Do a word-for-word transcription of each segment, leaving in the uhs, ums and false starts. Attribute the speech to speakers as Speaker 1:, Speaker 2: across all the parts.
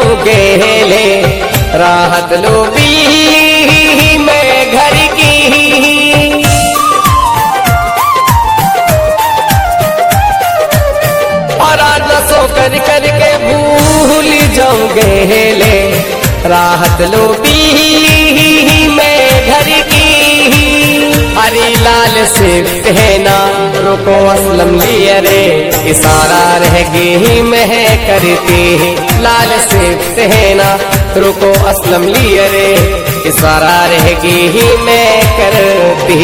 Speaker 1: गेले राहत लो बिल्ली में घर की। और नसो कर करके भूल जाऊं गेले राहत लो बिल्ली में घर की। हरी लाल से कहना रुको असलम लिए रे इशारा रह गई मैं करती। लाल से कहना रुको असलम लिए रे इशारा रह गई मैं करती।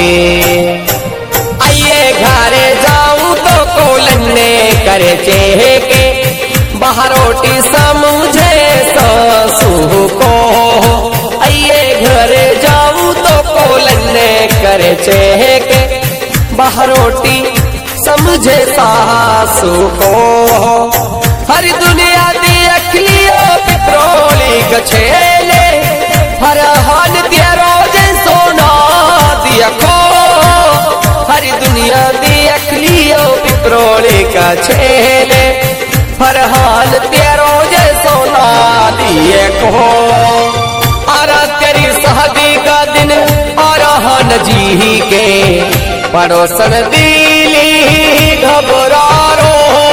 Speaker 1: आइए घरे जाऊं तो कोलन्ने करे चेह के बाहर रोटी समझे सासू को। आइए घरे जाऊं तो कोलन्ने करे चेह के बाहर रोटी समझे सासू को। हर दुनिया देख लियो पित्रोली गछेले हर हाल दिया रोज सोना दिया को। हर दुनिया देख लियो पित्रोली गछेले हर हाल दिया रोज सोना दिए को। आरा तेरी शादी का दिन और हन जी के पड़ोसन दिली घबरा रो।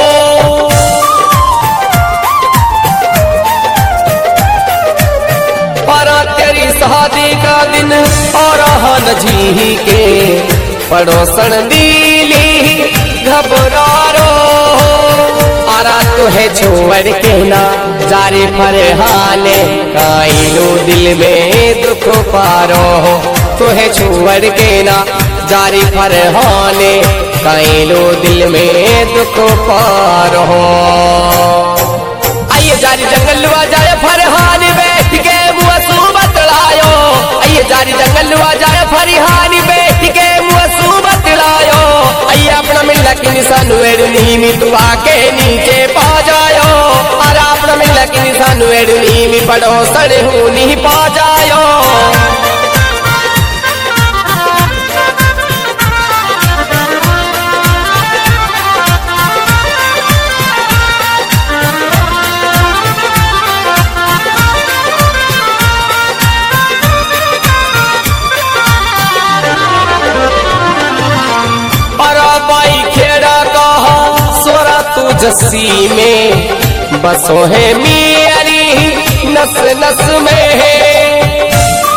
Speaker 1: आरा तेरी शादी का दिन और हन जी के पड़ोसन दिली घबरा रो। आरा तुहे छोड़ के ना जारी फरहाने काइलो दिल में दुख पारो। तुहे छोड़ के ना जारी फरहाने काइलो दिल में दुख पारो। आइए जारी जंगल जाए फरहान बैठ के मुसू बतलायो। आइए जारी जंगल जाए फरहान बैठ के मुसू बतलायो। आइए अपना मिला की निशान वेड़नी में तू आके नीचे पा जायो। और अपना मिला की निशान वेड़नी में पड़ोसन हूँ नहीं पा जायो। जस्सी में बसो है मेरी नस नस में है।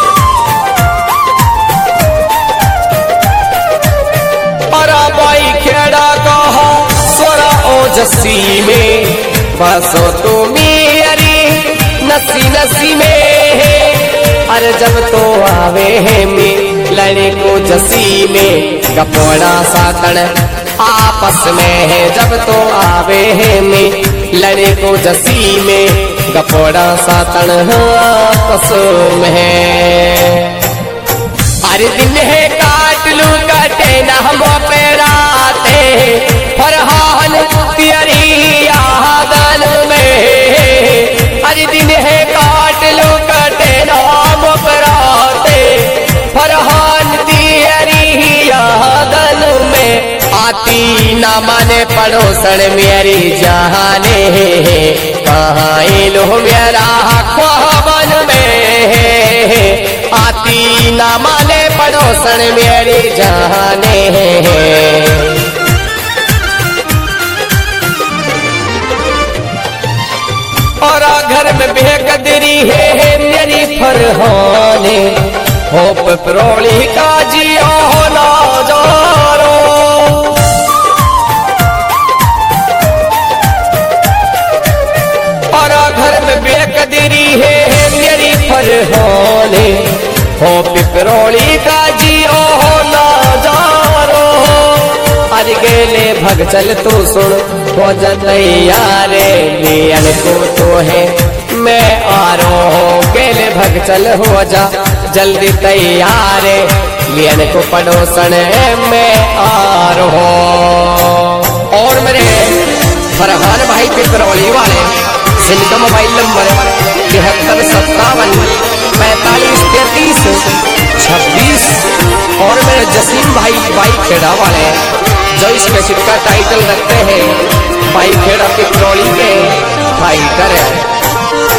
Speaker 1: और बाई खेड़ा कहा सोरा ओ जस्सी में बसो तो मेरी नसी नसी में है। अरे जब तो आवे है में लड़े को जस्सी में गपोड़ा सातन आपस में है। जब तो आवे है में लड़े को जसी में गपोड़ा सातन आपस में है। अरे दिन है काट लू कटे न हम पेराते फरहान तेरी यादन में। अरे दिन है काट लू कटे न हम पेराते फरहान तेरी यादन में। आती ना माने पड़ोसन मेरी जहाने कहाँ लो मेरा ख्वाबन में। आती ना माने पड़ोसन मेरी जहाने। और घर में बेकदरी है मेरी फरहाने हो पिपरोली का जियो ना जारो। बेकदरी है मेरी फरहाने हो पिपरोली का जियो ना जारो। अरे गेले भग चल तू सुन हो जैयारे लियन को तो है मैं आ रो। गेले भग चल हो जा जल्दी तैयारे लियन को पड़ोसन में आ रो। और मेरे फरहान भाई पिपरोली वाले जिनका मोबाइल नंबर तिहत्तर सत्तावन पैंतालीस तैतीस छब्बीस। और मेरे जसीम भाई बाइक खेड़ा वाले जो इस कैसेट का टाइटल रखते हैं बाइक खेड़ा पिपरोली के फाइटर है।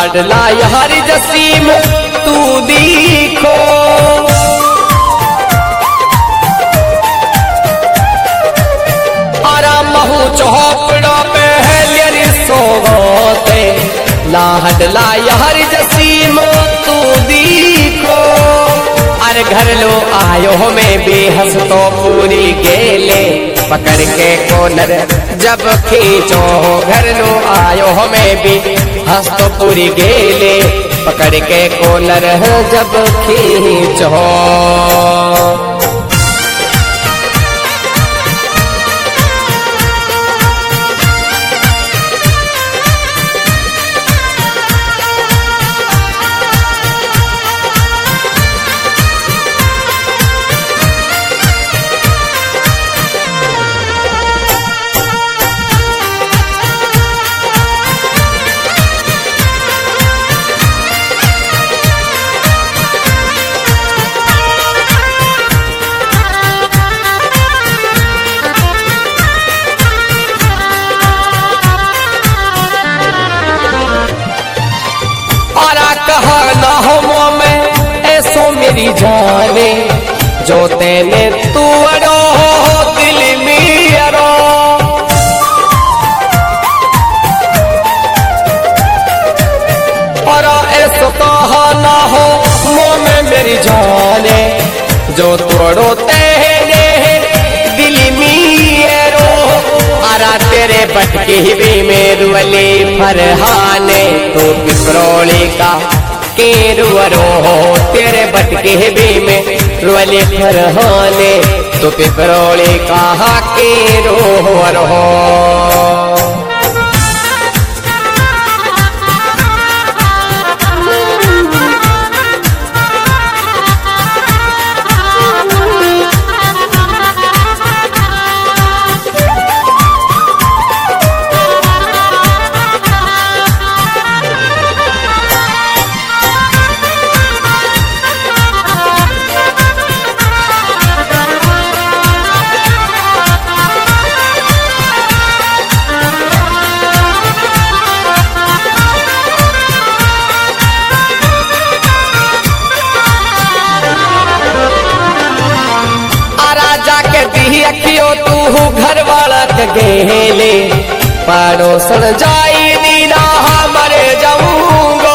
Speaker 1: लाडला यार जसीम तू देखो आराम महू चौपड़ा पहले सोते लाडला यार जसीम तू देखो अरे घर लो आयो में बेहस तो पूरी गेले पकड़ के कोनर जब खींचो घर लो आयो में भी हंस तो पूरी गेले पकड़ के कोनर जब खींचो मेरी जाने जो तेने तू अड़ो दिल मेरा और ऐसा कहा ना हो मुँह में मेरी जाने जो तोड़ो तेने दिल मेरो आरा तेरे बटके भी मेरू अली फरहाने तो पिपरोली का के रुअरो तेरे बटके भी में रुअले फरहाने तो पिपरोले कहा के रोहरो अखियो तू घर वाला गेले पड़ोसन जाई दीना मर जाऊंगा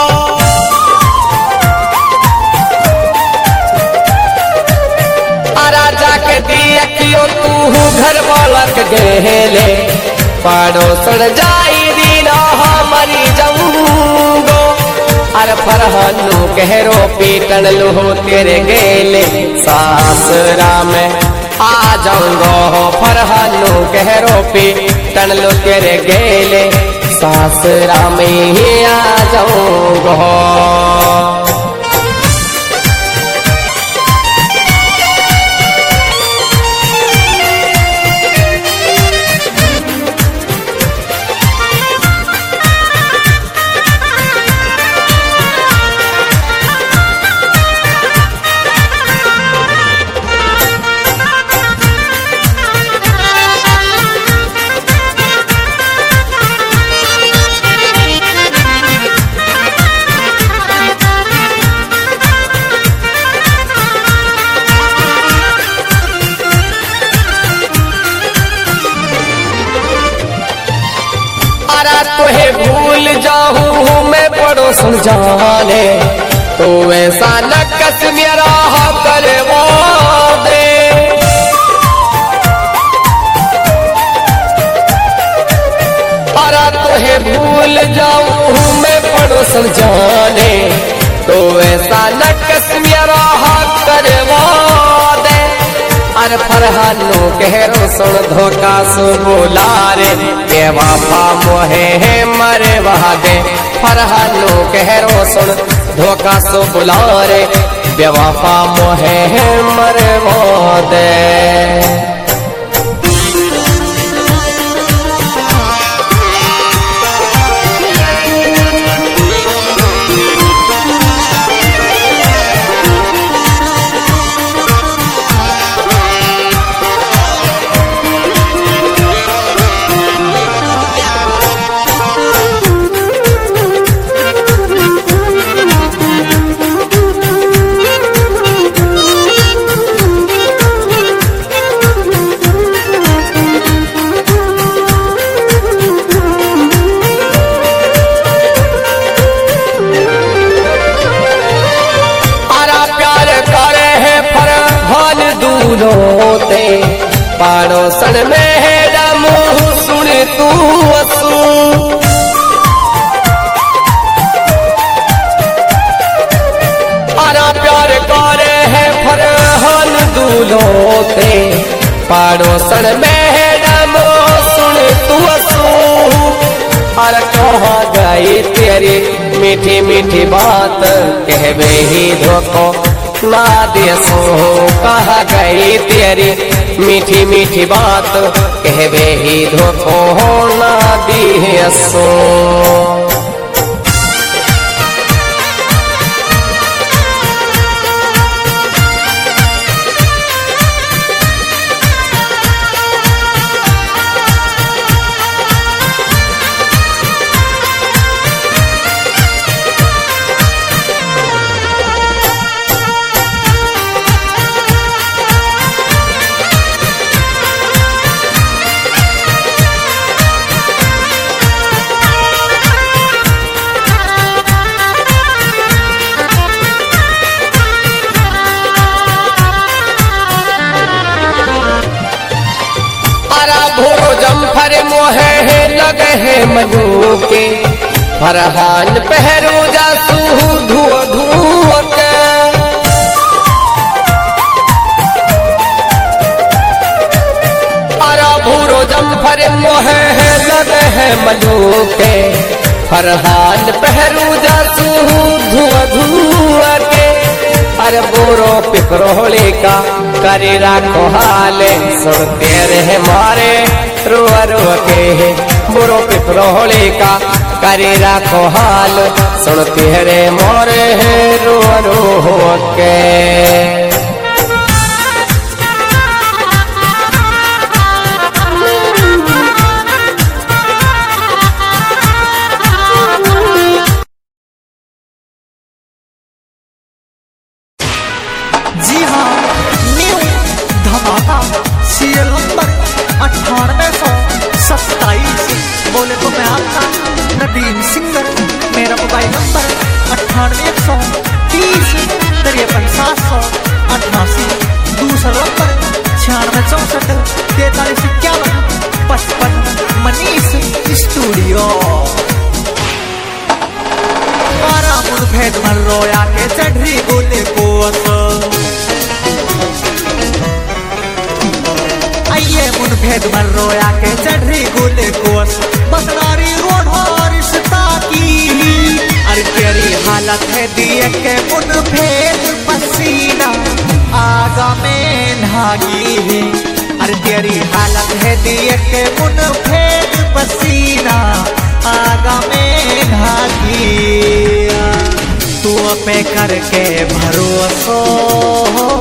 Speaker 1: राजा के दी अखियो तू घर वाला गेले पड़ोसन जाई दीना मर जाऊंगा अर फरहानू कहरो पीटन लो तेरे गेले सासरा में आ जाऊंगो फरहानू कहरो पे टन लो तेरे गेले सासरा में ही आ जाऊंगो तुहे भूल जाऊं मैं पड़ोसन जाने तो ऐसा न कस मेरा करवा दे अरे तुहे भूल जाऊं मैं पड़ोसन जाने तो ऐसा न कस मेरा करवा दे अरे फरहानू कहरो सुन धोखा सो बोला रे के बापा मोहे है मरे वहादे फरहानू कहरो सुन धोखा सो बोला रे बेवफा मोहे है मरे वहादे दूलोते पड़ोसन मैडम सुन तू असू आरा प्यार करे है फरहान दूलोते पड़ोसन मैडम सुन तू असू अरे कहाँ गई तेरी मीठी मीठी बात कहवे ही धोखो ना देसो कहाँ गई तेरी मीठी मीठी बात कहवे ही धोखो ना देसो भोरो जम्फर मोहे है लगे है मनु के फरहान पहरू जासू धुओ धुओ के अरा भोरो जम्फर मोहे है लगे है मनु के फरहान पहरू जासू धुओ धुओ के अरे बोरो पिपरोले का करे राखो हाले सुनते रहे मारे रुआ रुआ के बोरो पिपरोले का करे राखो हाल सुनते रहे मारे रुआ रुआ के
Speaker 2: जी हाँ, न्यू धमाका सीरियल नंबर अठानवे सौ सत्ताईस। बोले तो मैं आपका नदीम सिंगर। मेरा मोबाइल नंबर अट्ठानवे एक सौ तीस तिरपन सात सौ अट्ठासी। दूसरा नंबर छियानवे चौसठ तैतालीस इक्यावन पचपन। मनीष स्टूडियो। भेद मन रोया के चढ़ी गोले कोस आइए मुन भेद मन रोया के चढ़ी गोले कोस बदलारी रोड और रिश्ता की अरे तेरी हालत है दिए के मुन भेद पसीना आगा में नागी है अरे तेरी हालत है दिए के मुन भेद पसीना आगा में नागी तू पे करके भरोसा